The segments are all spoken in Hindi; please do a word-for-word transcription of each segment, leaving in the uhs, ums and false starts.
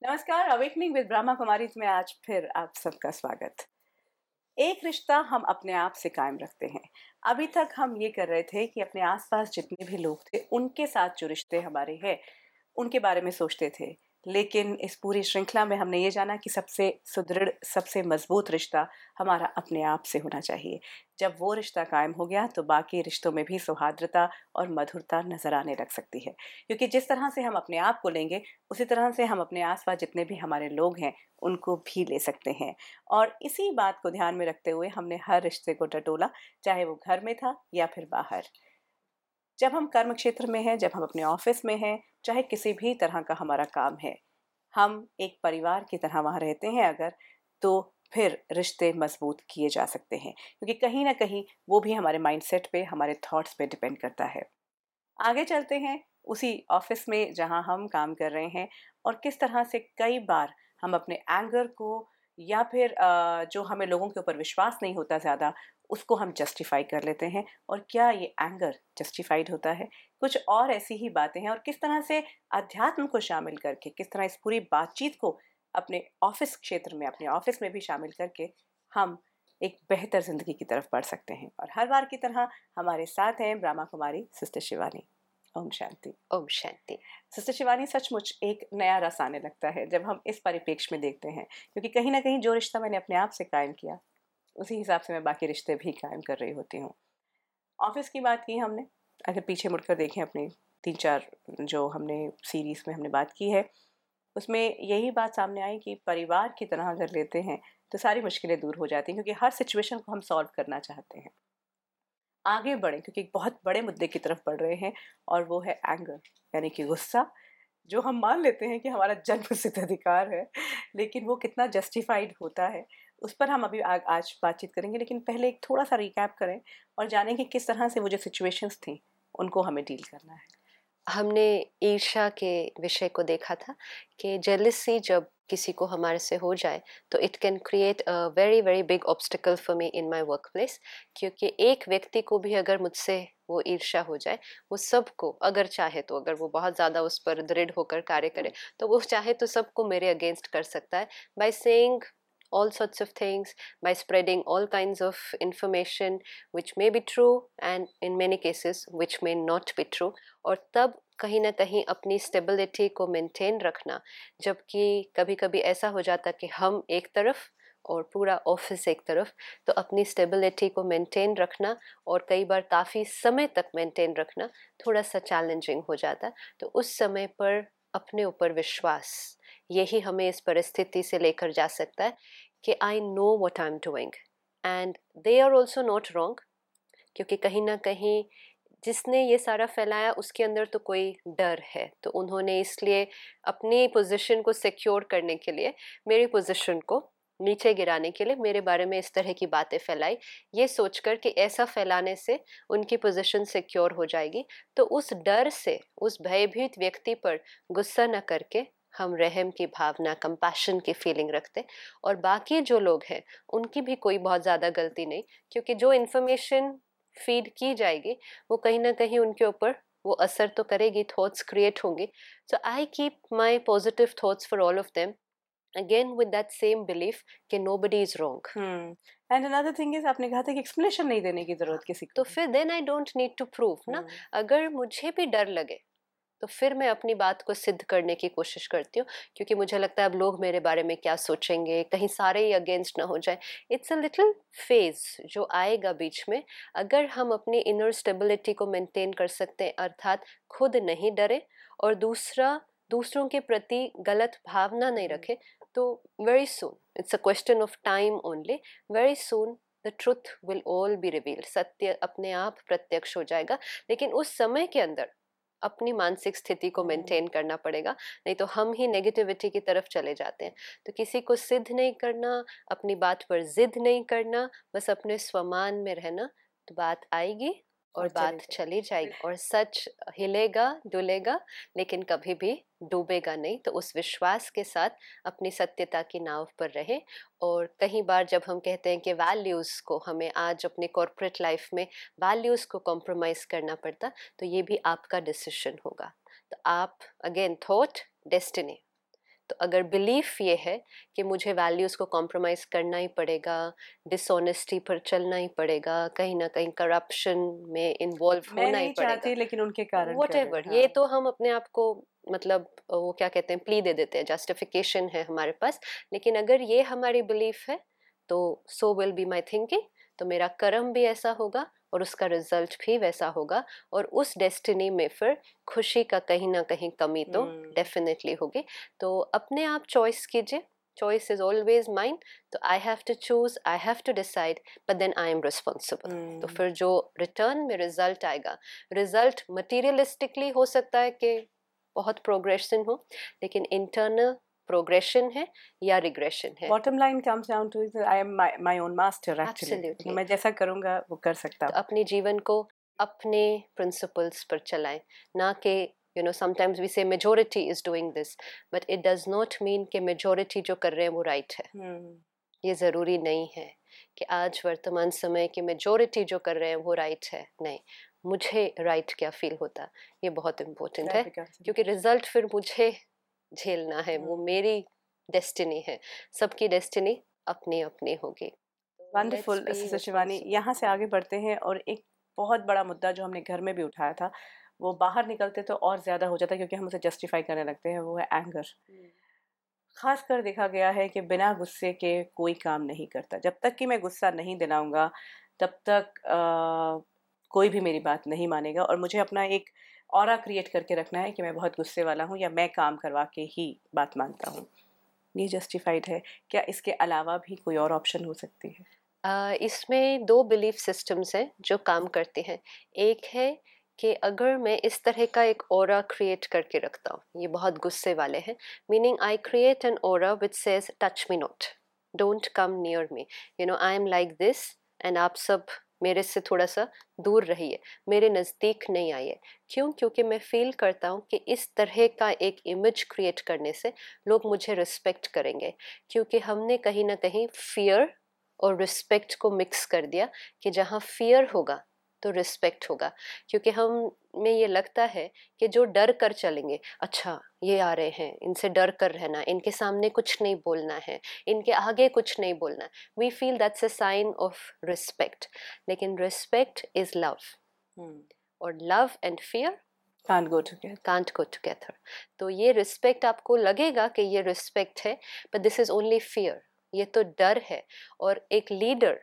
नमस्कार, अवेकनिंग विद ब्रह्मा कुमारी में आज फिर आप सबका स्वागत। एक रिश्ता हम अपने आप से कायम रखते हैं। अभी तक हम ये कर रहे थे कि अपने आसपास जितने भी लोग थे, उनके साथ जो रिश्ते हमारे हैं, उनके बारे में सोचते थे। लेकिन इस पूरी श्रृंखला में हमने ये जाना कि सबसे सुदृढ़, सबसे मजबूत रिश्ता हमारा अपने आप से होना चाहिए। जब वो रिश्ता कायम हो गया तो बाकी रिश्तों में भी सौहार्द्रता और मधुरता नजर आने लग सकती है। क्योंकि जिस तरह से हम अपने आप को लेंगे, उसी तरह से हम अपने आसपास जितने भी हमारे लोग हैं, उनको भी ले सकते हैं। और इसी बात को ध्यान में रखते हुए हमने हर रिश्ते को टटोला, चाहे वो घर में था या फिर बाहर। जब हम कर्म क्षेत्र में हैं, जब हम अपने ऑफिस में हैं, चाहे किसी भी तरह का हमारा काम है, हम एक परिवार की तरह वहाँ रहते हैं अगर, तो फिर रिश्ते मजबूत किए जा सकते हैं। क्योंकि कहीं ना कहीं वो भी हमारे माइंडसेट पे, हमारे थॉट्स पे डिपेंड करता है। आगे चलते हैं उसी ऑफिस में जहां हम काम कर रहे हैं, और किस तरह से कई बार हम अपने एंगर को या फिर अ, जो हमें लोगों के ऊपर विश्वास नहीं होता ज़्यादा, उसको हम जस्टिफाई कर लेते हैं। और क्या ये एंगर जस्टिफाइड होता है? कुछ और ऐसी ही बातें हैं, और किस तरह से अध्यात्म को शामिल करके, किस तरह इस पूरी बातचीत को अपने ऑफिस क्षेत्र में, अपने ऑफिस में भी शामिल करके हम एक बेहतर जिंदगी की तरफ बढ़ सकते हैं। और हर बार की तरह हमारे साथ हैं ब्रह्मा कुमारी सिस्टर शिवानी। ओम शांति। ओम शांति। सिस्टर शिवानी, सचमुच एक नया रस आने लगता है जब हम इस परिप्रेक्ष्य में देखते हैं, क्योंकि कहीं ना कहीं जो रिश्ता मैंने अपने आप से कायम किया, उसी हिसाब से मैं बाकी रिश्ते भी कायम कर रही होती हूँ। ऑफिस की बात की हमने, अगर पीछे मुड़कर देखें अपनी तीन चार जो हमने सीरीज में हमने बात की है, उसमें यही बात सामने आई कि परिवार की तरह अगर लेते हैं तो सारी मुश्किलें दूर हो जाती हैं, क्योंकि हर सिचुएशन को हम सॉल्व करना चाहते हैं, आगे बढ़ें, क्योंकि एक बहुत बड़े मुद्दे की तरफ बढ़ रहे हैं, और वो है एंगर, यानी कि गुस्सा, जो हम मान लेते हैं कि हमारा जन्मसिद्ध अधिकार है, लेकिन वो कितना जस्टिफाइड होता है, उस पर हम अभी आ, आज बातचीत करेंगे। लेकिन पहले एक थोड़ा सा रिकैप करें और जानें कि किस तरह से वो जो सिचुएशंस थी, उनको हमें डील करना है। हमने ईर्ष्या के विषय को देखा था कि जेलसी जब किसी को हमारे से हो जाए तो it can create a very very big obstacle for me in my workplace. क्योंकि एक व्यक्ति को भी अगर मुझसे वो ईर्ष्या हो जाए, वो सबको अगर चाहे तो, अगर वो बहुत ज़्यादा उस पर दृढ़ होकर कार्य करे, तो वो चाहे तो सबको मेरे अगेंस्ट कर सकता है by saying all sorts of things, by spreading all kinds of information which may be true and in many cases which may not be true। और तब कहीं ना कहीं अपनी स्टेबिलिटी को मेंटेन रखना, जबकि कभी कभी ऐसा हो जाता कि हम एक तरफ और पूरा ऑफिस एक तरफ, तो अपनी स्टेबिलिटी को मेंटेन रखना और कई बार काफ़ी समय तक मेंटेन रखना थोड़ा सा चैलेंजिंग हो जाता। तो उस समय पर अपने ऊपर विश्वास, यही हमें इस परिस्थिति से लेकर जा सकता है कि I know what I am doing and they are also not wrong. क्योंकि कहीं ना कहीं जिसने ये सारा फैलाया उसके अंदर तो कोई डर है, तो उन्होंने इसलिए अपनी पोजीशन को सिक्योर करने के लिए, मेरी पोजीशन को नीचे गिराने के लिए मेरे बारे में इस तरह की बातें फैलाई, ये सोचकर कि ऐसा फैलाने से उनकी पोजीशन सिक्योर हो जाएगी। तो उस डर से, उस भयभीत व्यक्ति पर गुस्सा न करके हम रहम की भावना, कंपैशन की फीलिंग रखते, और बाकी जो लोग हैं उनकी भी कोई बहुत ज़्यादा गलती नहीं, क्योंकि जो इन्फॉर्मेशन फीड की जाएगी वो कहीं ना कहीं उनके ऊपर वो असर तो करेगी, थॉट्स क्रिएट होंगी। So I keep my positive thoughts for all of them, again with that same belief कि nobody is wrong. Hmm and another thing is, आपने कहा था कि एक्सप्लेनेशन नहीं देने की जरूरत किसी तो को। फिर then I don't need to prove ना। हम्म अगर मुझे भी डर लगे तो फिर मैं अपनी बात को सिद्ध करने की कोशिश करती हूँ, क्योंकि मुझे लगता है अब लोग मेरे बारे में क्या सोचेंगे, कहीं सारे ही अगेंस्ट ना हो जाए। इट्स अ लिटिल फेज जो आएगा बीच में। अगर हम अपनी इनर स्टेबिलिटी को मेंटेन कर सकते हैं, अर्थात खुद नहीं डरे और दूसरा दूसरों के प्रति गलत भावना नहीं रखे, तो very soon, it's a question of time only, very soon the truth will all be revealed. सत्य अपने आप प्रत्यक्ष हो जाएगा, लेकिन उस समय के अंदर अपनी मानसिक स्थिति को मेंटेन करना पड़ेगा, नहीं तो हम ही नेगेटिविटी की तरफ चले जाते हैं। तो किसी को सिद्ध नहीं करना, अपनी बात पर जिद नहीं करना, बस अपने स्वमान में रहना, तो बात आएगी और और बात चले चली जाएगी, और सच हिलेगा डुलेगा लेकिन कभी भी डूबेगा नहीं। तो उस विश्वास के साथ अपनी सत्यता की नाव पर रहे। और कई बार जब हम कहते हैं कि वैल्यूज़ को हमें आज अपने कॉर्पोरेट लाइफ में वैल्यूज़ को कॉम्प्रोमाइज़ करना पड़ता, तो ये भी आपका डिसीजन होगा। तो आप अगेन थॉट डेस्टिनी, तो अगर बिलीफ ये है कि मुझे वैल्यूज़ को कॉम्प्रोमाइज़ करना ही पड़ेगा, डिसऑनेस्टी पर चलना ही पड़ेगा, कहीं ना कहीं करप्शन में इन्वॉल्व मैं होना ही नहीं पड़ेगा, चाहती लेकिन उनके कारण वट कर रहे एवर, हैं, ये हाँ। तो हम अपने आप को मतलब वो क्या कहते हैं, प्ली दे देते हैं, जस्टिफिकेशन है हमारे पास। लेकिन अगर ये हमारी बिलीफ है तो so will be my thinking, तो मेरा कर्म भी ऐसा होगा और उसका रिजल्ट भी वैसा होगा, और उस डेस्टिनी में फिर खुशी का कहीं ना कहीं कमी तो हम्म, डेफिनेटली होगी। तो अपने आप चॉइस कीजिए, चॉइस इज ऑलवेज माइन, तो I have to choose, I have to decide, but then I am responsible. तो हम्म, फिर जो रिटर्न में रिजल्ट आएगा, रिजल्ट मटीरियलिस्टिकली हो सकता है कि बहुत प्रोग्रेशन हो, लेकिन इंटरनल प्रोग्रेशन है या रिग्रेशन है। Bottom line comes down to I am my own master actually, absolutely. मैं जैसा करूंगा वो कर सकता तो हूँ। अपने जीवन को अपने प्रिंसिपल्स पर चलाएं, ना कि you know sometimes we say majority is doing this, but it does not mean कि मेजोरिटी जो कर रहे हैं वो राइट है। हम्म, ये ज़रूरी नहीं है कि आज वर्तमान समय की मेजोरिटी जो कर रहे हैं वो राइट है, नहीं, मुझे राइट क्या फील होता, ये बहुत इम्पोर्टेंट that है, becomes क्योंकि रिजल्ट फिर मुझे झेलना है, वो हम्म, मेरी डेस्टिनी है, सबकी डेस्टिनी अपनी अपनी होगी। Let's wonderful be sister Shivani. Responsible. यहाँ से आगे बढ़ते हैं, और एक बहुत बड़ा मुद्दा जो हमने घर में भी उठाया था, वो बाहर निकलते तो और ज़्यादा हो जाता है क्योंकि हम उसे जस्टिफाई करने लगते हैं, वो है एंगर। खासकर देखा गया है कि बिना गुस्से के कोई काम नहीं करता। जब तक कि मैं गुस्सा नहीं दिलाऊंगा तब तक आ, कोई भी मेरी बात नहीं मानेगा, और मुझे अपना एक ऑरा क्रिएट करके रखना है कि मैं बहुत गुस्से वाला हूँ या मैं काम करवा के ही बात मानता हूँ। ये जस्टिफाइड है क्या? इसके अलावा भी कोई और ऑप्शन हो सकती है? uh, इसमें दो बिलीफ सिस्टम्स हैं जो काम करते हैं। एक है कि अगर मैं इस तरह का एक ऑरा क्रिएट करके रखता हूँ, ये बहुत गुस्से वाले हैं, meaning I create an aura which says touch me not, don't come near me, you know I am like this, and आप सब मेरे से थोड़ा सा दूर रहिए, मेरे नज़दीक नहीं आइए। क्यों? क्योंकि मैं फील करता हूँ कि इस तरह का एक इमेज क्रिएट करने से लोग मुझे रिस्पेक्ट करेंगे, क्योंकि हमने कहीं ना कहीं फियर और रिस्पेक्ट को मिक्स कर दिया कि जहाँ फियर होगा तो रिस्पेक्ट होगा, क्योंकि हम में ये लगता है कि जो डर कर चलेंगे, अच्छा ये आ रहे हैं, इनसे डर कर रहना, इनके सामने कुछ नहीं बोलना है, इनके आगे कुछ नहीं बोलना, we feel that's a sign of respect. लेकिन रिस्पेक्ट इज लव, और love and fear can't go together. Can't go together. तो ये रिस्पेक्ट आपको लगेगा कि ये रिस्पेक्ट है, but this is only fear, ये तो डर है। और एक लीडर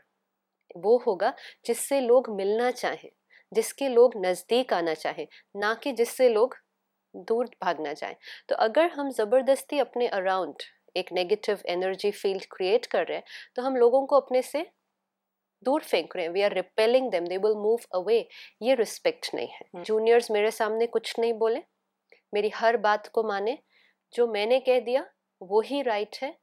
वो होगा जिससे लोग मिलना चाहें, जिसके लोग नज़दीक आना चाहें, ना कि जिससे लोग दूर भागना चाहें। तो अगर हम ज़बरदस्ती अपने अराउंड एक नेगेटिव एनर्जी फील्ड क्रिएट कर रहे हैं, तो हम लोगों को अपने से दूर फेंक रहे हैं, we are repelling them, they will move away. ये रिस्पेक्ट नहीं है। जूनियर्स मेरे सामने कुछ नहीं बोले, मेरी हर बात को माने, जो मैंने कह दिया वो ही राइट है,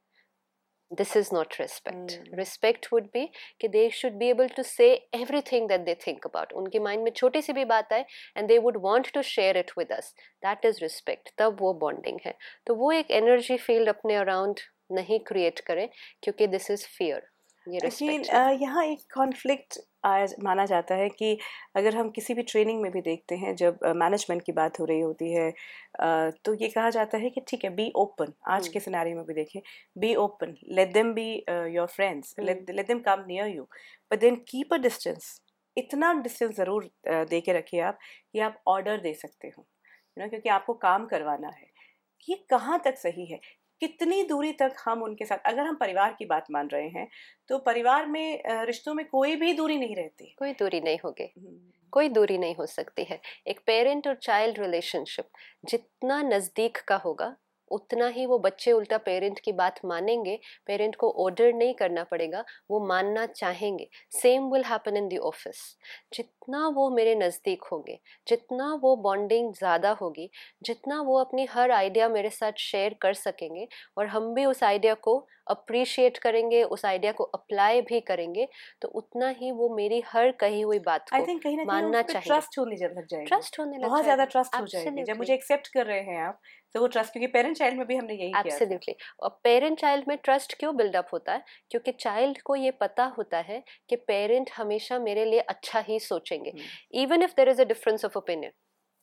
this is not respect. Hmm. Respect would be कि they should be able to say everything that they think about. उनके माइंड में छोटी सी भी बात आए and they would want to share it with us. That is respect. तब वो bonding है। तो वो एक energy field अपने around नहीं create करें, क्योंकि this is fear. ये अगेन respect नहीं। यहाँ एक कॉन्फ्लिक्ट माना जाता है कि अगर हम किसी भी ट्रेनिंग में भी देखते हैं, जब मैनेजमेंट की बात हो रही होती है, अ, तो ये कहा जाता है कि ठीक है, बी ओपन। आज के सिनेरियो में भी देखें, be open, let them be your friends, let let them come near you, but then keep a distance. इतना डिस्टेंस ज़रूर uh, दे के रखिए आप कि आप ऑर्डर दे सकते हो, यू नो, क्योंकि आपको काम करवाना है। ये कहाँ तक सही है? कितनी दूरी तक हम उनके साथ, अगर हम परिवार की बात मान रहे हैं तो परिवार में अ, रिश्तों में कोई भी दूरी नहीं रहती। कोई दूरी नहीं होगी, हम्म, कोई दूरी नहीं हो सकती है। एक पेरेंट और चाइल्ड रिलेशनशिप जितना नज़दीक का होगा, उतना ही वो बच्चे उल्टा पेरेंट की बात मानेंगे, पेरेंट को ऑर्डर नहीं करना पड़ेगा, वो मानना चाहेंगे। Same will happen in the office. जितना वो मेरे नज़दीक होंगे, जितना वो बॉन्डिंग ज़्यादा होगी, जितना वो अपनी हर आइडिया मेरे साथ शेयर कर सकेंगे और हम भी उस आइडिया को अप्रिशिएट करेंगे, उस आइडिया को अप्लाई भी करेंगे, तो उतना ही वो मेरी हर कही हुई बात आई को थिंक कहीं ना कहीं मानना उस पे चाहेंगे। ट्रस्ट होने लग जाएगी, ट्रस्ट होने लग बहुत ज्यादा जाएगा। ट्रस्ट हो जाएगी। जब मुझे एक्सेप्ट कर रहे हैं आप, तो वो ट्रस्ट, क्योंकि पेरेंट चाइल्ड में भी हमने यही किया था। एब्सोल्युटली। और पेरेंट चाइल्ड में ट्रस्ट क्यों बिल्डअप होता है? क्योंकि चाइल्ड को ये पता होता है कि पेरेंट हमेशा मेरे लिए अच्छा ही सोचेंगे, even if there is a difference of opinion.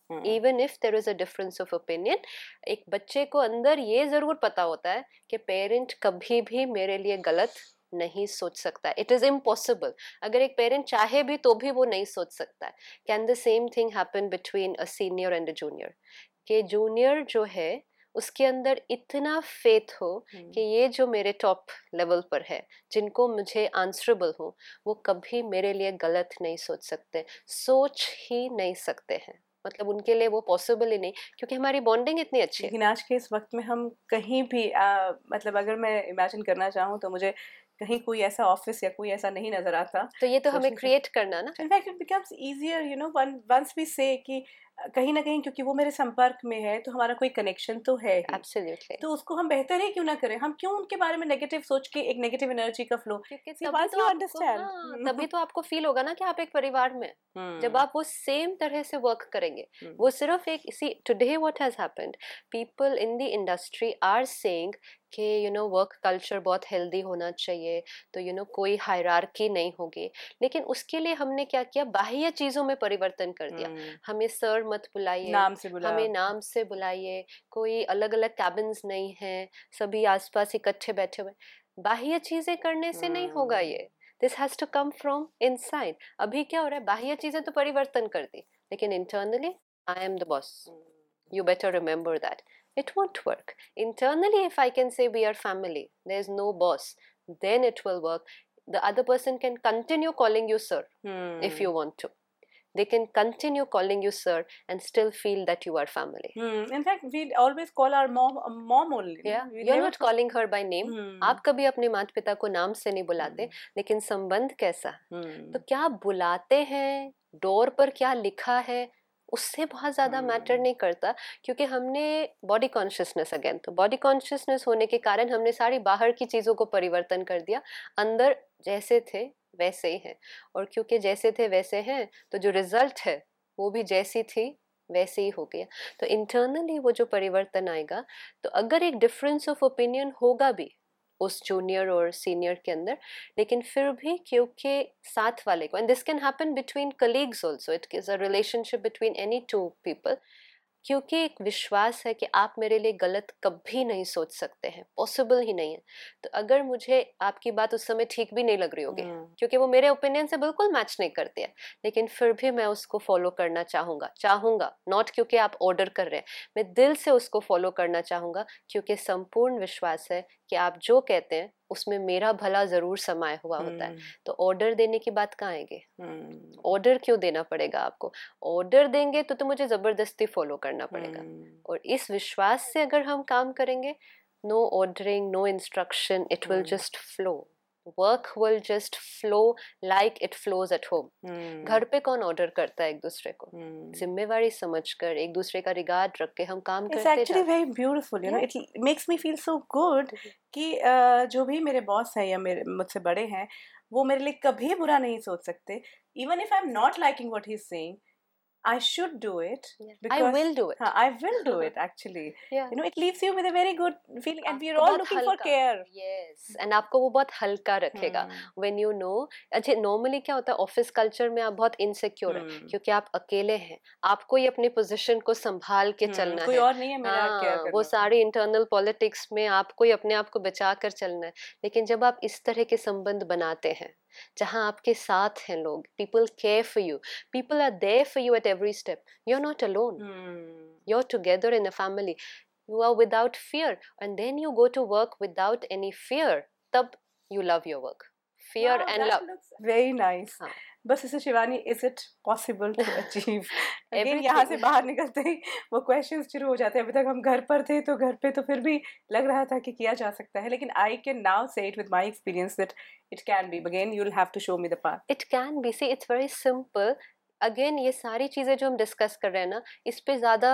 Even if there is a difference of opinion. एक बच्चे को अंदर ये जरूर पता होता है कि पेरेंट कभी भी मेरे लिए गलत नहीं सोच सकता। It is impossible. अगर एक पेरेंट चाहे भी तो भी वो नहीं सोच सकता है। Can the same thing happen between a senior and a junior? कि जूनियर जो है उसके अंदर इतना फेथ हो कि ये जो मेरे टॉप लेवल पर है, जिनको मुझे आंसरेबल हूँ, वो कभी मेरे लिए गलत नहीं सोच सकते, सोच ही नहीं सकते हैं। मतलब उनके लिए वो पॉसिबल ही नहीं, क्योंकि हमारी बॉन्डिंग इतनी अच्छी है। लेकिन आज के इस वक्त में हम कहीं भी आ, मतलब अगर मैं इमेजिन करना चाहूँ तो मुझे कहीं कोई ऐसा ऑफिस या कोई ऐसा नहीं नजर आता। तो ये तो हमें सोचने से क्रिएट करना ना। in fact it becomes easier you know one once we say कि अ, कहीं ना कहीं क्योंकि वो मेरे संपर्क में है तो हमारा कोई कनेक्शन तो है ही, एब्सोल्युटली। तो उसको हम बेहतर ही क्यों ना करें, हम क्यों उनके बारे में नेगेटिव सोच के एक नेगेटिव एनर्जी का फ्लो। क्योंकि See, तभी once तो you आपको, understand हाँ, हम्म, तभी तो आपको फील होगा ना कि आप एक परिवार में हैं। जब हम्म, आप वो सेम तरह से वर्क करेंगे। हम्म, वो सिर्फ एक, see today what has happened, people in the industry are saying कि यू नो वर्क कल्चर बहुत हेल्दी होना चाहिए, तो यू नो कोई हायरार्की नहीं होगी। लेकिन उसके लिए हमने क्या किया, बाह्य चीजों में परिवर्तन कर दिया। हम्म, हमें सर मत बुलाइए, नाम से बुला हमें नाम से बुलाइए, कोई अलग अलग कैबिन्स नहीं है, सभी आसपास इकट्ठे बैठे हुए। बाह्य चीजें करने से नहीं होगा हम्म, ये। This has to come from inside. अभी क्या हो रहा है, बाह्य चीजें तो परिवर्तन कर दी, लेकिन internally I am the boss, you better remember that. It won't work. Internally, if I can say we are family, there's no boss, then it will work. The other person can continue calling you sir if you hmm, want to. They can continue calling you sir and still feel that you are family. Hmm, in fact we always call our mom mom only, no? Yeah, We you're never not call- calling her by name. Hmm, आप कभी अपने माता पिता को नाम से नहीं बुलाते, हम्म, लेकिन संबंध कैसा? तो हम्म, क्या आप बुलाते हैं, डोर पर क्या लिखा है, उससे बहुत ज्यादा मैटर हम्म, नहीं करता। क्योंकि हमने बॉडी कॉन्शियसनेस, अगेन तो बॉडी कॉन्शियसनेस होने के कारण हमने सारी बाहर की चीजों को परिवर्तन कर दिया। अंदर जैसे थे वैसे ही हैं, और क्योंकि जैसे थे वैसे हैं तो जो रिजल्ट है वो भी जैसी थी वैसे ही हो गया। तो इंटरनली वो जो परिवर्तन आएगा, तो अगर एक डिफरेंस ऑफ ओपिनियन होगा भी उस जूनियर और सीनियर के अंदर, लेकिन फिर भी क्योंकि साथ वाले को, and this can happen between colleagues also, it is a relationship between any two people, क्योंकि एक विश्वास है कि आप मेरे लिए गलत कभी नहीं सोच सकते हैं, पॉसिबल ही नहीं है। तो अगर मुझे आपकी बात उस समय ठीक भी नहीं लग रही होगी, हम्म, क्योंकि वो मेरे ओपिनियन से बिल्कुल मैच नहीं करती है, लेकिन फिर भी मैं उसको फॉलो करना चाहूंगा चाहूंगा नॉट क्योंकि आप ऑर्डर कर रहे हैं, मैं दिल से उसको फॉलो करना चाहूंगा, क्योंकि संपूर्ण विश्वास है कि आप जो कहते हैं उसमें मेरा भला जरूर समाया हुआ होता है। हम्म, तो ऑर्डर देने की बात कहाँ आएगी? हम्म, ऑर्डर क्यों देना पड़ेगा आपको? ऑर्डर देंगे तो तो मुझे जबरदस्ती फॉलो करना पड़ेगा। हम्म, और इस विश्वास से अगर हम काम करेंगे, no ordering, no instruction, it will hmm, just flow, work will just flow like it flows at home. Hmm, घर पे कौन ऑर्डर करता है एक दूसरे को? हम्म। जिम्मेवारी समझकर एक दूसरे का रिगार्ड रख के हम काम इट्स करते एक्चुअली जाते वेरी ब्यूटीफुल, यू नो, हैं। It makes me feel so good कि अ, जो भी मेरे बॉस हैं या मेरे मुझसे बड़े हैं, वो मेरे लिए कभी बुरा नहीं सोच सकते। Even if I am not liking what he is saying, I should do it I because will do हाँ, it. I will do it actually. या You know, it leaves you with a very good feeling, and we are आपको all बहुत looking for हल्का, care. यस, एंड आपको वो बहुत हल्का रखेगा हम्म, व्हेन यू नो। अच्छा, नॉर्मली क्या होता है ऑफिस कल्चर में, आप बहुत इनसिक्योर है हम्म, क्योंकि आप अकेले हैं, आपको ही अपनी पोजीशन को संभाल के हम्म, चलना कोई है। और नहीं है मेरा केयर हाँ, वो करने वाला। सारी इंटरनल पॉलिटिक्स में आपको ही अपने आप को बचा कर चलना है। लेकिन जब आप इस तरह के संबंध बनाते हैं जहाँ आपके साथ हैं लोग, people care for you, people are there for you at every step, you are not alone, hmm, you're together in a family, you are without fear, and then you go to work without any fear, tab you love your work, fear wow, and that love. looks very nice. हाँ, बस इसे Shivani, is it possible to achieve? Again यहाँ से everything. बाहर निकलते ही वो क्वेश्चंस शुरू हो जाते हैं। अभी तक हम घर पर थे तो घर पे तो फिर भी लग रहा था कि किया जा सकता है, लेकिन I can now say it with my experience that it can be. Again you will have to show me the path. It can be, see, it's very simple. Again, ये सारी चीजें जो हम डिस्कस कर रहे हैं ना, इस पे ज्यादा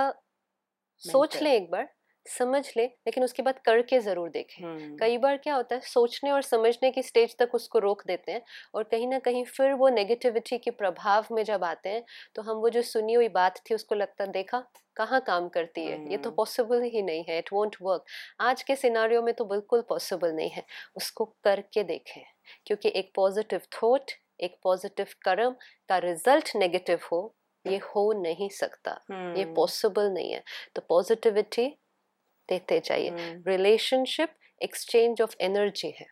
सोच मेंटर। लें एक बार, समझ लें, लेकिन उसके बाद करके जरूर देखें। हम्म, कई बार क्या होता है, सोचने और समझने की स्टेज तक उसको रोक देते हैं, और कहीं ना कहीं फिर वो नेगेटिविटी के प्रभाव में जब आते हैं, तो हम वो जो सुनी हुई बात थी उसको लगता देखा कहाँ काम करती है, ये तो हम्म, पॉसिबल ही नहीं है, इट वोंट वर्क। आज के सिनारियो में तो बिल्कुल पॉसिबल नहीं है। उसको करके देखें, क्योंकि एक पॉजिटिव थॉट, एक पॉजिटिव कर्म का रिजल्ट नेगेटिव हो, ये हो नहीं सकता, ये हम्म पॉसिबल नहीं है। तो पॉजिटिविटी देते जाइए। Hmm relationship exchange of energy है।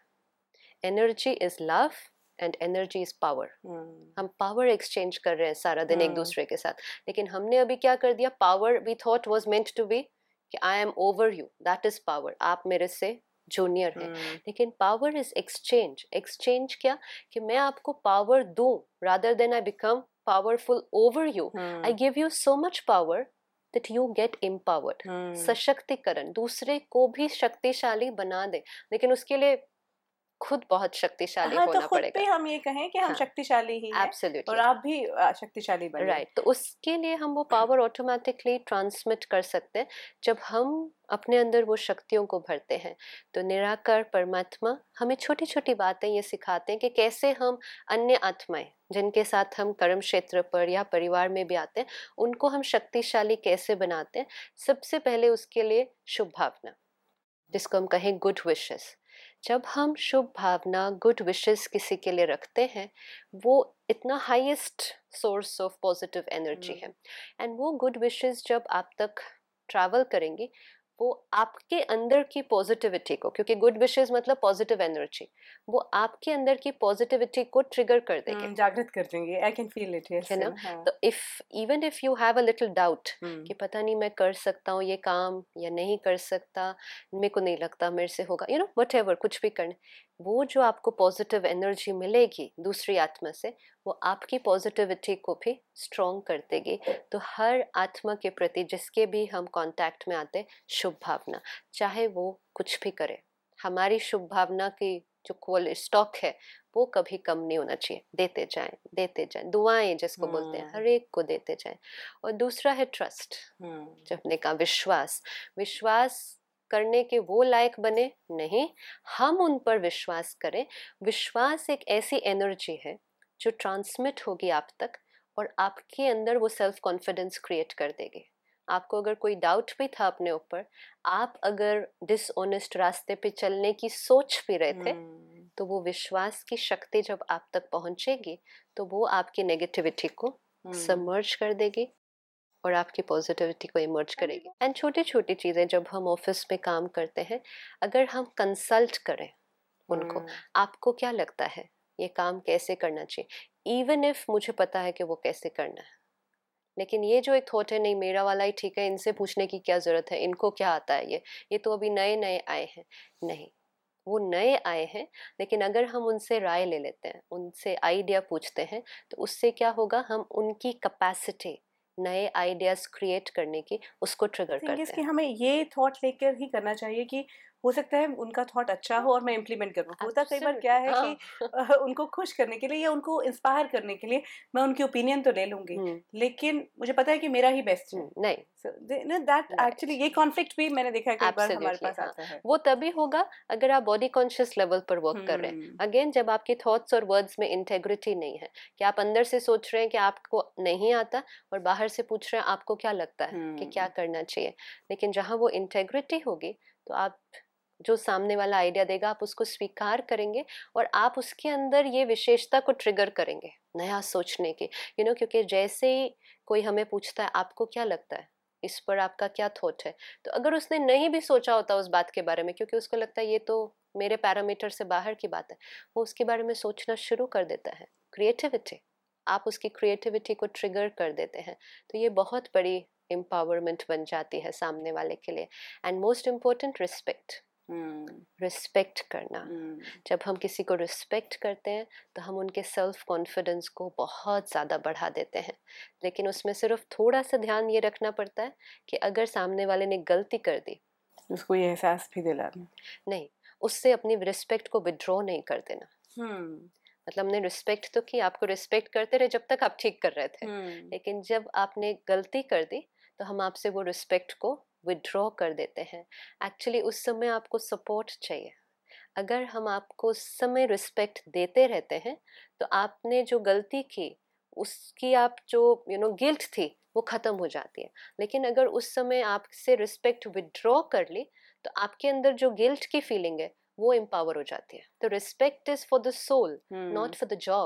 Energy is love and energy is power. Hmm हम पावर एक्सचेंज कर रहे हैं सारा दिन एक हम्म दूसरे के साथ, लेकिन हमने अभी क्या कर दिया, power we thought was meant to be कि I am over you, that is power, आप मेरे से जूनियर हैं। हम्म लेकिन पावर इज एक्सचेंज। एक्सचेंज क्या, कि मैं आपको पावर दूं, rather than I become powerful over you, I hmm give you so much power that you get empowered. Hmm सशक्तिकरण, दूसरे को भी शक्तिशाली बना दे, लेकिन उसके लिए खुद बहुत शक्तिशाली हाँ, तो होना खुद पे पड़ेगा। हम ये कहें कि हम हाँ, शक्तिशाली ही हैं और एब्सोल्युटली आप भी अ, शक्तिशाली बनिए। राइट। तो उसके लिए हम वो पावर ऑटोमेटिकली ट्रांसमिट कर सकते हैं जब हम अपने अंदर वो शक्तियों को भरते हैं। तो निराकार परमात्मा हमें छोटी छोटी बातें ये सिखाते हैं कि कैसे हम अन्य आत्माएं जिनके साथ हम कर्म क्षेत्र पर या परिवार में भी आते हैं, उनको हम शक्तिशाली कैसे बनाते हैं। सबसे पहले उसके लिए शुभ भावना, जिसको हम कहें गुड विशेस। जब हम शुभ भावना गुड विशेस किसी के लिए रखते हैं, वो इतना highest source of positive energy है। एंड वो गुड विशेस जब आप तक ट्रैवल करेंगी, वो आपके अंदर की पॉजिटिविटी को, क्योंकि गुड विशेस मतलब पॉजिटिव एनर्जी, वो आपके अंदर की पॉजिटिविटी को ट्रिगर कर देंगे, हम्म, जागृत कर देंगे। I can feel it, yes है है ना। ना। हाँ। तो if even if you have a little doubt hmm कि पता नहीं मैं कर सकता हूँ ये काम या नहीं कर सकता, मेरे को नहीं लगता मेरे से होगा, यू नो वट एवर, कुछ भी करने, वो जो आपको पॉजिटिव एनर्जी मिलेगी दूसरी आत्मा से, वो आपकी पॉजिटिविटी को भी स्ट्रॉन्ग कर देगी। तो हर आत्मा के प्रति जिसके भी हम कांटेक्ट में आते, शुभ भावना, चाहे वो कुछ भी करे, हमारी शुभ भावना की जो क्वालिटी स्टॉक है वो कभी कम नहीं होना चाहिए। देते जाएं देते जाएं, दुआएं जिसको बोलते हैं, हम्म हर एक को देते जाएं। और दूसरा है ट्रस्ट, हम्म जब हमने कहा विश्वास, विश्वास करने के वो लायक बने नहीं, हम उन पर विश्वास करें। विश्वास एक ऐसी एनर्जी है जो ट्रांसमिट होगी आप तक, और आपके अंदर वो सेल्फ कॉन्फिडेंस क्रिएट कर देगी। आपको अगर कोई डाउट भी था अपने ऊपर, आप अगर डिसऑनेस्ट रास्ते पे चलने की सोच भी रहे थे, हम्म तो वो विश्वास की शक्ति जब आप तक पहुंचेगी, तो वो आपकी नेगेटिविटी को हम्म सबमर्ज कर देगी और आपकी पॉजिटिविटी को इमर्ज करेगी। एंड छोटी छोटी चीज़ें जब हम ऑफिस में काम करते हैं, अगर हम कंसल्ट करें उनको, हम्म आपको क्या लगता है ये काम कैसे करना चाहिए, इवन इफ मुझे पता है कि वो कैसे करना है, लेकिन ये जो एक थॉट है, नहीं मेरा वाला ही ठीक है, इनसे पूछने की क्या जरूरत है, इनको क्या आता है, ये ये तो अभी नए नए आए हैं, नहीं, वो नए आए हैं, लेकिन अगर हम उनसे राय ले लेते हैं, उनसे आइडिया पूछते हैं, तो उससे क्या होगा, हम उनकी कैपेसिटी नए आइडियाज क्रिएट करने की, उसको ट्रिगर थिंग इज करते कि हैं। हमें ये थॉट लेकर ही करना चाहिए कि हो सकता है उनका थॉट अच्छा हो और मैं इम्प्लीमेंट करूँ। होता कई बार क्या एब्सोल्युटली है कि हाँ अ, उनको खुश करने के लिए या उनको इंस्पायर करने के लिए मैं उनकी ओपिनियन तो ले लूँगी, हम्म लेकिन मुझे पता है कि मेरा ही बेस्ट है। हम्म, नहीं so no that actually right ये कॉन्फ्लिक्ट भी मैंने देखा है कई बार हमारे एब्सोल्युटली पास हाँ, आता है। वो तभी होगा अगर आप बॉडी कॉन्शियस लेवल पर वर्क कर रहे हैं। हुँ, अगेन, जब आपके थॉट्स और वर्ड्स में इंटेग्रिटी नहीं है, कि आप अंदर से सोच रहे हैं कि आपको नहीं आता, और बाहर से पूछ रहे हैं आपको क्या लगता है कि क्या हुँ, करना चाहिए, लेकिन जहाँ वो इंटेग्रिटी होगी, तो आप जो सामने वाला आइडिया देगा आप उसको स्वीकार करेंगे, और आप उसके अंदर ये विशेषता को ट्रिगर करेंगे नया सोचने की, यू नो क्योंकि जैसे ही कोई हमें पूछता है आपको क्या लगता है, इस पर आपका क्या थॉट है, तो अगर उसने नहीं भी सोचा होता उस बात के बारे में, क्योंकि उसको लगता है ये तो मेरे पैरामीटर से बाहर की बात है, वो उसके बारे में सोचना शुरू कर देता है। क्रिएटिविटी, आप उसकी क्रिएटिविटी को ट्रिगर कर देते हैं, तो ये बहुत बड़ी एम्पावरमेंट बन जाती है सामने वाले के लिए। And most important, respect, hmm, respect करना। हुँ, जब हम किसी को रिस्पेक्ट करते हैं, तो हम उनके सेल्फ कॉन्फिडेंस को बहुत ज़्यादा बढ़ा देते हैं, लेकिन उसमें सिर्फ थोड़ा सा ध्यान ये रखना पड़ता है कि अगर सामने वाले ने गलती कर दी, उसको ये एहसास भी दिलाना। नहीं, उससे अपनी रिस्पेक्ट को विड्रॉ नहीं कर देना। हुँ, मतलब हमने रिस्पेक्ट तो की, आपको रिस्पेक्ट करते रहे जब तक आप ठीक कर रहे थे, हुँ, लेकिन जब आपने गलती कर दी, तो हम आपसे वो रिस्पेक्ट को विड्रॉ कर देते हैं। एक्चुअली उस समय आपको सपोर्ट चाहिए। अगर हम आपको उस समय रिस्पेक्ट देते रहते हैं, तो आपने जो गलती की उसकी आप जो यू नो गिल्ट थी वो खत्म हो जाती है। लेकिन अगर उस समय आपसे रिस्पेक्ट विड्रॉ कर ली, तो आपके अंदर जो गिल्ट की फीलिंग है वो एम्पावर हो जाती है। तो respect is for the soul, hmm, not for the job,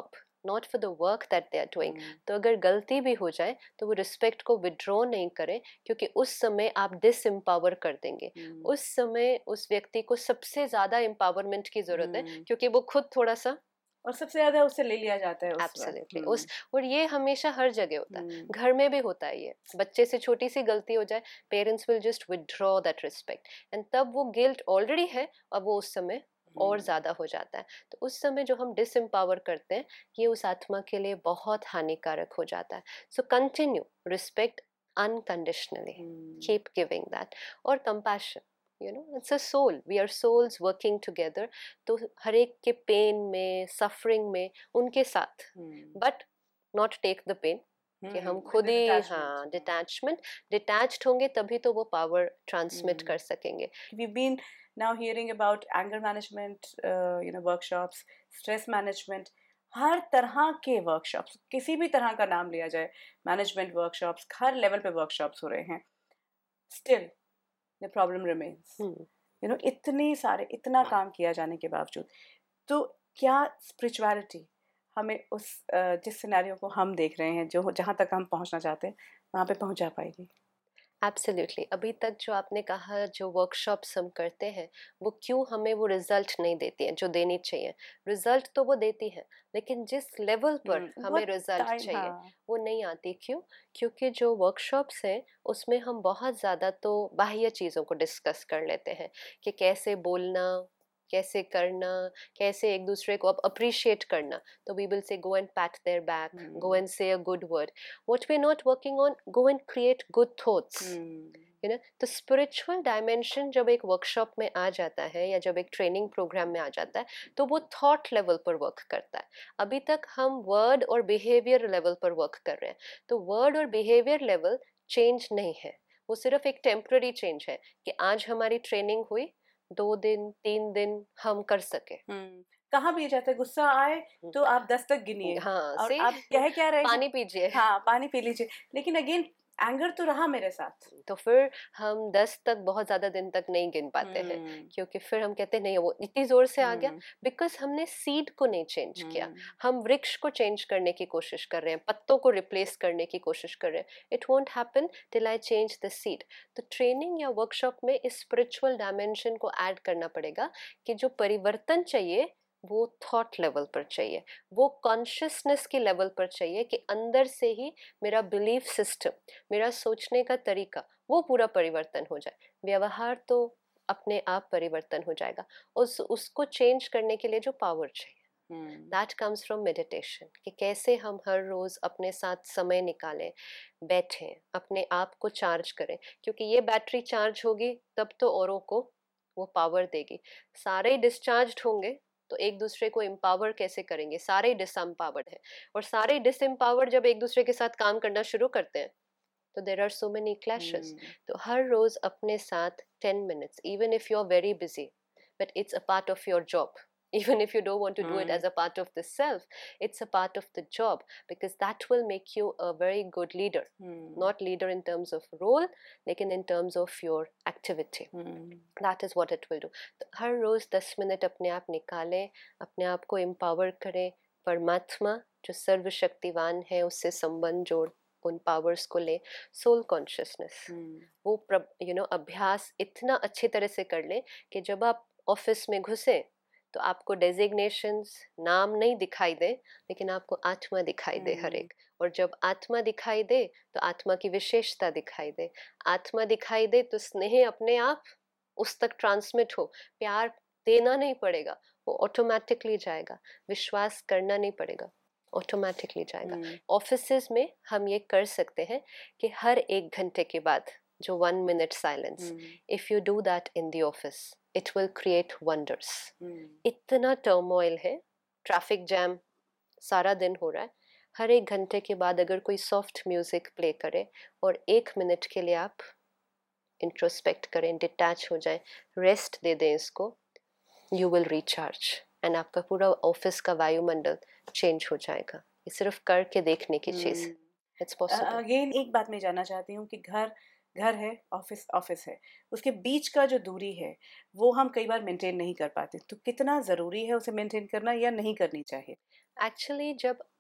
not for the work that they are doing. Hmm, तो अगर गलती भी हो जाए तो वो रिस्पेक्ट को विड्रॉ नहीं करें, क्योंकि उस समय आप डिसएम्पावर कर देंगे. हम्म, उस समय उस व्यक्ति को सबसे ज्यादा एम्पावरमेंट की जरूरत है, हम्म, क्योंकि वो खुद थोड़ा सा और सबसे ज्यादा उससे ले लिया जाता है उस वक्त. एब्सोल्युटली हम्म, उस, और ये हमेशा हर जगह होता है. हम्म, घर में भी होता है. ये बच्चे से छोटी सी गलती हो जाए, parents will just withdraw that respect, and तब वो गिल्ट ऑलरेडी है और वो उस समय और हम्म, ज्यादा हो जाता है. तो उस समय जो हम डिसएम्पावर करते हैं, ये उस आत्मा के लिए बहुत हानिकारक हो जाता है. So continue respect unconditionally, hmm, keep giving that. और compassion, you know, it's a soul, we are souls working together. तो हर एक के पेन में, सफरिंग में उनके साथ, hmm, but not take the pain कि हम हम्म, with खुद the ही, detachment. हाँ, हाँ. डिटैचमेंट, डिटैच्ड होंगे तभी तो वो पावर ट्रांसमिट हम्म. कर सकेंगे. We've been now hearing about anger management, uh, you know, workshops, stress management, हर तरह के वर्कशॉप्स, किसी भी तरह का नाम लिया जाए, मैनेजमेंट वर्कशॉप्स, हर लेवल पे वर्कशॉप्स हो रहे हैं. Still the problem remains. Hmm. You know, इतने सारे, इतना काम किया जाने के बावजूद, तो क्या स्पिरिचुअलिटी हमें उस अ, जिस सिनेरियो को हम देख रहे हैं, जो जहाँ तक हम पहुँचना चाहते हैं, वहाँ पे पहुँच जा पाएगी? एब्सोल्युटली. अभी तक जो आपने कहा, जो वर्कशॉप्स हम करते हैं, वो क्यों हमें वो रिजल्ट नहीं देती हैं जो देनी चाहिए. रिजल्ट तो वो देती है, लेकिन जिस लेवल पर हम्म, हमें बहुत रिजल्ट टाइम. चाहिए हाँ. वो नहीं आती. क्यों? क्योंकि जो वर्कशॉप्स हैं उसमें हम बहुत ज़्यादा तो बाह्य चीज़ों को डिस्कस कर लेते हैं, कि कैसे बोलना, कैसे करना, कैसे एक दूसरे को अब अप्रिशिएट करना. तो we will say go and pat their back, go hmm, and say a good word. What we are not working on, go and create good thoughts. Hmm, you know, तो स्पिरिचुअल डायमेंशन जब एक वर्कशॉप में आ जाता है या जब एक ट्रेनिंग प्रोग्राम में आ जाता है, तो वो थॉट लेवल पर वर्क करता है. अभी तक हम वर्ड और बिहेवियर लेवल पर वर्क कर रहे हैं. तो वर्ड और बिहेवियर लेवल चेंज नहीं है, वो सिर्फ एक टेम्पररी चेंज है कि आज हमारी ट्रेनिंग हुई, दो दिन तीन दिन हम कर सके. हम्म. कहाँ भी जाता है, गुस्सा आए तो आप दस तक गिनिए, हाँ, और से आप कह क्या रहे हैं? पानी पीजिए. हाँ, पानी पी लीजिए. लेकिन अगेन एंगर तो रहा मेरे साथ. तो फिर हम दस तक, बहुत ज्यादा दिन तक नहीं गिन पाते हैं, हम्म, क्योंकि फिर हम कहते हैं नहीं, वो इतनी जोर से आ गया. हम्म, बिकॉज हमने सीड को नहीं चेंज किया. हम्म, हम वृक्ष को चेंज करने की कोशिश कर रहे हैं, पत्तों को रिप्लेस करने की कोशिश कर रहे हैं. It won't happen till I change the seed. तो ट्रेनिंग या वर्कशॉप में इस स्पिरिचुअल डायमेंशन को ऐड करना पड़ेगा, कि जो परिवर्तन चाहिए वो थॉट लेवल पर चाहिए, वो कॉन्शियसनेस की लेवल पर चाहिए, कि अंदर से ही मेरा बिलीफ सिस्टम, मेरा सोचने का तरीका, वो पूरा परिवर्तन हो जाए. व्यवहार तो अपने आप परिवर्तन हो जाएगा. उस उसको चेंज करने के लिए जो पावर चाहिए, hmm, that comes from meditation. कि कैसे हम हर रोज अपने साथ समय निकालें, बैठें, अपने आप को चार्ज करें, क्योंकि ये बैटरी चार्ज होगी तब तो औरों को वो पावर देगी. सारे ही डिस्चार्ज होंगे तो एक दूसरे को एम्पावर कैसे करेंगे? सारे ही डिसएम्पावर्ड हैं, और सारे डिसएम्पावर्ड जब एक दूसरे के साथ काम करना शुरू करते हैं, तो there are so many clashes. Hmm, तो हर रोज अपने साथ ten minutes, even if you are very busy, but it's a part of your job. Even if you don't want to do it hmm, as a part of the self, it's a part of the job, because that will make you a very good leader. Hmm, Not leader in terms of role, लेकिन in terms of your activity. Hmm, That is what it will do. तो हर रोज दस मिनट अपने आप निकालें, अपने आप को empower करें. परमात्मा जो सर्वशक्तिवान है उससे संबंध जोड़, उन पावर्स को ले. सोल कॉन्शियसनेस, हम्म, वो यू नो अभ्यास इतना अच्छी तरह से कर लें कि जब आप ऑफिस में घुसे तो आपको डेजिग्नेशंस, नाम नहीं दिखाई दे, लेकिन आपको आत्मा दिखाई दे हर हम्म, एक. और जब आत्मा दिखाई दे तो आत्मा की विशेषता दिखाई दे. आत्मा दिखाई दे तो स्नेह अपने आप उस तक ट्रांसमिट हो. प्यार देना नहीं पड़ेगा, वो ऑटोमेटिकली जाएगा. विश्वास करना नहीं पड़ेगा, ऑटोमेटिकली जाएगा. हम्म, ऑफिसेज में हम ये कर सकते हैं कि हर एक घंटे के बाद जो one minute silence, hmm, if you do that in the office, it will create wonders. Hmm, इतना टर्मोइल है, ट्रैफिक जैम सारा दिन हो रहा है. हर एक घंटे के बाद अगर कोई सॉफ्ट म्यूजिक प्ले करे और एक मिनट के लिए आप इंट्रोस्पेक्ट करें, डिटैच हो जाएं, रेस्ट दे दें इसको, यू विल रिचार्ज, एंड आपका पूरा ऑफिस का वायुमंडल चेंज हो जाएगा. ये सिर्फ करके देखने की चीज है. It's possible. अगेन एक बात मैं जानना चाहती हूँ कि घर घर है, ऑफिस ऑफिस है, उसके बीच का जो दूरी है वो हम कई बार मेंटेन नहीं कर पाते. तो कितना ज़रूरी है उसे मेंटेन करना, या नहीं करनी चाहिए? एक्चुअली जब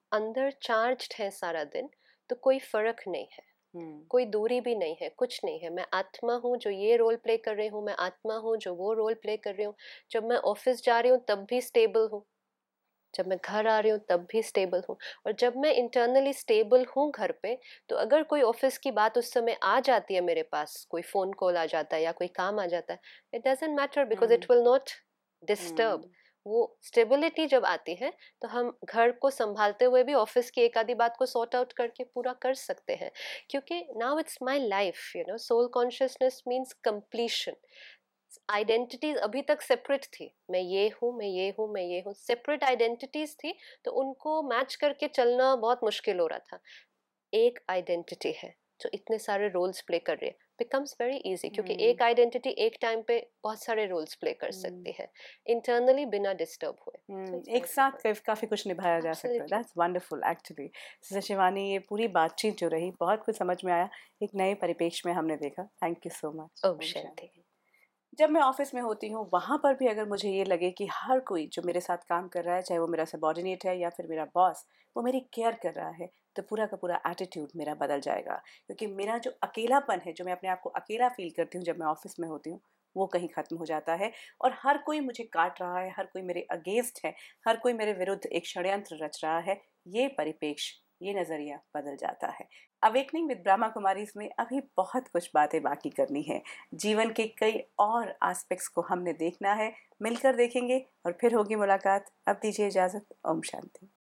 अंदर चार्ज्ड है सारा दिन, तो कोई फर्क नहीं है, हम्म, कोई दूरी भी नहीं है, कुछ नहीं है। मैं आत्मा हूँ जो ये रोल प्ले कर रही हूँ, मैं आत्मा हूँ जो वो रोल प्ले कर रही हूँ। जब मैं ऑफिस जा रही हूँ तब भी स्टेबल हूँ, जब मैं घर आ रही हूँ तब भी स्टेबल हूँ। और जब मैं इंटरनली स्टेबल हूँ घर पे, तो अगर कोई ऑफिस की बात उस समय आ जाती है मेरे पास, कोई फोन कॉल आ जाता है या कोई काम आ जाता है, it doesn't matter because hmm, it will not disturb. Hmm, वो स्टेबिलिटी जब आती है तो हम घर को संभालते हुए भी ऑफिस की एक आधी बात को सॉर्ट आउट करके पूरा कर सकते हैं, क्योंकि now it's my life, you know. Soul consciousness means completion. Identities अभी तक सेपरेट थी, मैं ये हूँ, मैं ये हूँ, मैं ये हूँ, सेपरेट आइडेंटिटीज थी, तो उनको मैच करके चलना बहुत मुश्किल हो रहा था। एक आइडेंटिटी है जो इतने सारे रोल्स प्ले कर रही है, बिकम्स वेरी इजी, क्योंकि हम्म, एक आइडेंटिटी एक टाइम पे बहुत सारे रोल्स प्ले कर हम्म, सकती है इंटरनली बिना डिस्टर्ब हुए। तो हम्म, इट्स एक साथ वंडरफुल। कफ- काफी कुछ निभाया जा सकता है। Absolutely. That's wonderful actually. Sister Shivani, ये पूरी बातचीत जो रही, बहुत कुछ समझ में आया, एक नए परिपेक्ष में हमने देखा। Thank you so much. ओम ओम शांति। शांति। जब मैं ऑफिस में होती हूँ, वहाँ पर भी अगर मुझे ये लगे कि हर कोई जो मेरे साथ काम कर रहा है, चाहे वो मेरा सबॉर्डिनेट है या फिर मेरा बॉस, वो मेरी केयर कर रहा है, तो पूरा का पूरा एटीट्यूड मेरा बदल जाएगा। क्योंकि मेरा जो अकेलापन है, जो मैं अपने आप को अकेला फील करती हूँ जब मैं ऑफिस में होती हूँ, वो कहीं ख़त्म हो जाता है। और हर कोई मुझे काट रहा है, हर कोई मेरे अगेंस्ट है, हर कोई मेरे विरुद्ध एक षड्यंत्र रच रहा है, ये परिपेक्ष, ये नज़रिया बदल जाता है। अवेकनिंग विद ब्रह्मा कुमारीज में अभी बहुत कुछ बातें बाकी करनी है। जीवन के कई और एस्पेक्ट्स को हमने देखना है, मिलकर देखेंगे और फिर होगी मुलाकात। अब दीजिए इजाज़त। ओम शांति।